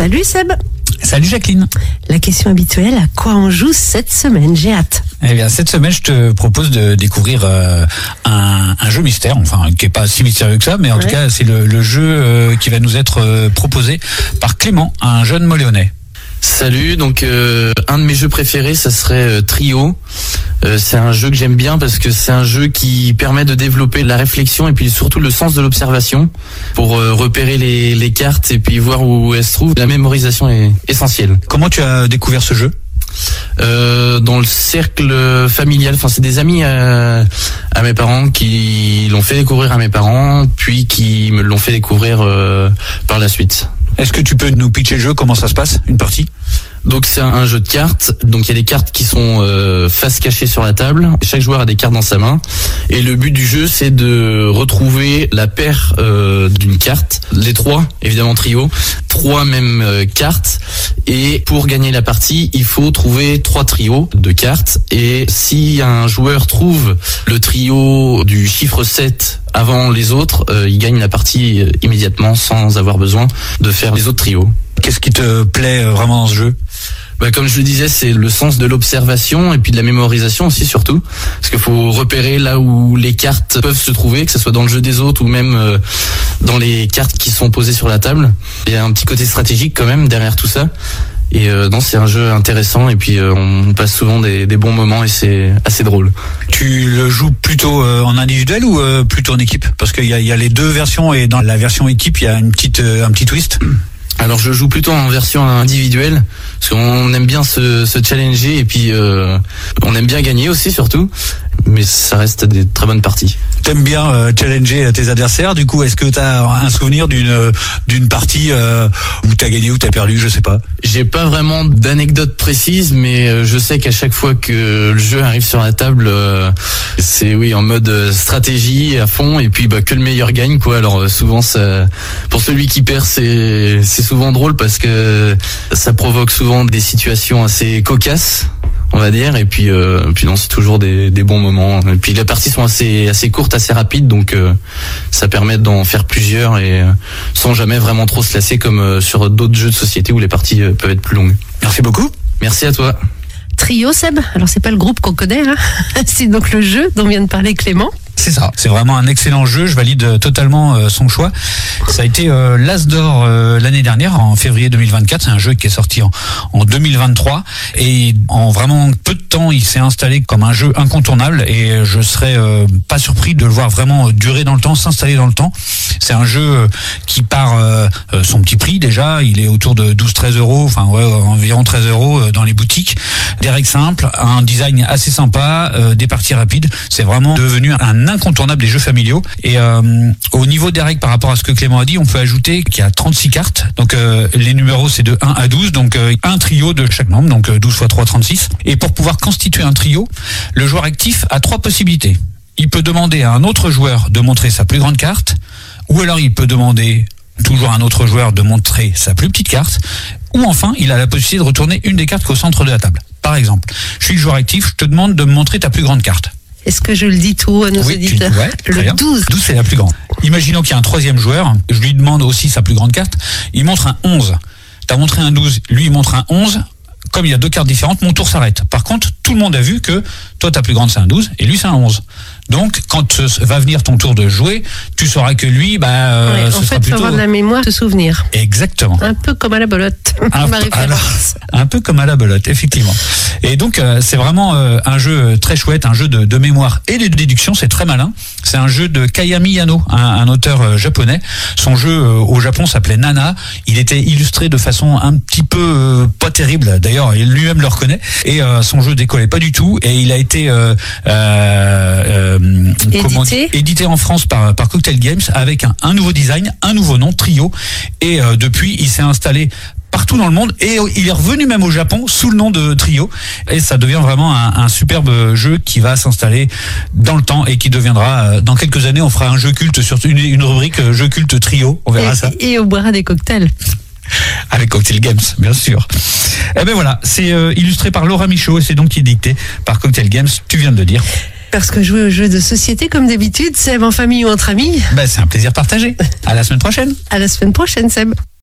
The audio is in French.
Salut Seb. Salut Jacqueline. La question habituelle, à quoi on joue cette semaine? J'ai hâte. Eh bien, cette semaine, je te propose de découvrir un jeu mystère, enfin, qui est pas si mystérieux que ça, mais en tout cas, c'est le jeu qui va nous être proposé par Clément, un jeune Moléonais. Salut, donc un de mes jeux préférés, ça serait Trio. C'est un jeu que j'aime bien parce que c'est un jeu qui permet de développer la réflexion et puis surtout le sens de l'observation pour repérer les cartes et puis voir où elles se trouvent. La mémorisation est essentielle. Comment tu as découvert ce jeu ? Dans le cercle familial, enfin c'est des amis à mes parents qui l'ont fait découvrir à mes parents, puis qui me l'ont fait découvrir par la suite. Est-ce que tu peux nous pitcher le jeu? Comment ça se passe, une partie? Donc c'est un jeu de cartes. Donc il y a des cartes qui sont face cachée sur la table. Chaque joueur a des cartes dans sa main. Et le but du jeu, c'est de retrouver la paire d'une carte. Les trois, évidemment trio. Trois mêmes cartes. Et pour gagner la partie, il faut trouver 3 trios de cartes. Et si un joueur trouve le trio du chiffre 7 avant les autres, il gagne la partie immédiatement sans avoir besoin de faire les autres trios. Qu'est-ce qui te plaît vraiment dans ce jeu ? Comme je le disais, c'est le sens de l'observation et puis de la mémorisation aussi surtout. Parce qu'il faut repérer là où les cartes peuvent se trouver, que ce soit dans le jeu des autres ou même dans les cartes qui sont posées sur la table. Il y a un petit côté stratégique quand même derrière tout ça. Et non, c'est un jeu intéressant et puis on passe souvent des bons moments et c'est assez drôle. Tu le joues plutôt en individuel ou plutôt en équipe ? Parce qu'il y a les deux versions et dans la version équipe, il y a un petit twist. Alors je joue plutôt en version individuelle parce qu'on aime bien se challenger et puis on aime bien gagner aussi surtout, mais ça reste des très bonnes parties. T'aimes bien challenger tes adversaires, du coup est-ce que t'as un souvenir d'une partie où t'as gagné ou t'as perdu, je sais pas? J'ai pas vraiment d'anecdote précise, mais je sais qu'à chaque fois que le jeu arrive sur la table, c'est en mode stratégie à fond et puis que le meilleur gagne quoi. Alors souvent ça, pour celui qui perd c'est souvent drôle parce que ça provoque souvent des situations assez cocasses, on va dire, et puis non, c'est toujours des bons moments. Et puis les parties sont assez courtes, assez rapides, donc ça permet d'en faire plusieurs et sans jamais vraiment trop se lasser comme sur d'autres jeux de société où les parties peuvent être plus longues. Merci beaucoup. Merci à toi. Trio, Seb. Alors c'est pas le groupe qu'on connaît, hein. C'est donc le jeu dont vient de parler Clément. C'est ça, c'est vraiment un excellent jeu, je valide totalement son choix. Ça a été l'As d'or l'année dernière, en février 2024, c'est un jeu qui est sorti en 2023 et en vraiment peu de temps il s'est installé comme un jeu incontournable et je serais pas surpris de le voir vraiment durer dans le temps, s'installer dans le temps. C'est un jeu qui part son petit prix déjà, il est autour de 12-13 euros, enfin environ 13 euros dans les boutiques. Des règles simples, un design assez sympa, des parties rapides, c'est vraiment devenu un incontournable des jeux familiaux. Et au niveau des règles par rapport à ce que Clément a dit, on peut ajouter qu'il y a 36 cartes. Donc les numéros c'est de 1 à 12, donc un trio de chaque membre, donc 12 x 3, 36. Et pour pouvoir constituer un trio, le joueur actif a 3 possibilités. Il peut demander à un autre joueur de montrer sa plus grande carte, ou alors il peut demander toujours à un autre joueur de montrer sa plus petite carte, ou enfin il a la possibilité de retourner une des cartes qui est au centre de la table. Par exemple, je suis le joueur actif, je te demande de me montrer ta plus grande carte. Est-ce que je le dis tout à nos auditeurs? Le 12. 12, c'est la plus grande. Imaginons qu'il y a un troisième joueur, je lui demande aussi sa plus grande carte, il montre un 11. T'as montré un 12, lui il montre un 11. Comme il y a 2 cartes différentes, mon tour s'arrête. Par contre, tout le monde a vu que toi ta plus grande c'est un 12 et lui c'est un 11. Donc quand va venir ton tour de jouer, tu sauras que lui en fait, il faut avoir de la mémoire, se souvenir. Exactement. Un peu comme à la belote. Un peu comme à la belote, effectivement. Et donc c'est vraiment un jeu très chouette, un jeu de mémoire et de déduction, c'est très malin. C'est un jeu de Kayami Yano, un auteur japonais. Son jeu au Japon s'appelait Nana. Il était illustré de façon un petit peu pas terrible. D'ailleurs, il lui-même le reconnaît. Et son jeu décollait pas du tout. Et il a été édité en France par Cocktail Games avec un nouveau design, un nouveau nom, Trio. Et depuis, il s'est installé partout dans le monde et il est revenu même au Japon sous le nom de Trio et ça devient vraiment un superbe jeu qui va s'installer dans le temps et qui deviendra dans quelques années, on fera un jeu culte sur une rubrique jeu culte Trio, on verra ça. Et on boira des cocktails. Avec Cocktail Games, bien sûr. Et ben voilà, c'est illustré par Laura Michaud et c'est donc édité par Cocktail Games, tu viens de le dire. Parce que jouer aux jeux de société, comme d'habitude, Seb, en famille ou entre amis, c'est un plaisir partagé. À la semaine prochaine. À la semaine prochaine, Seb.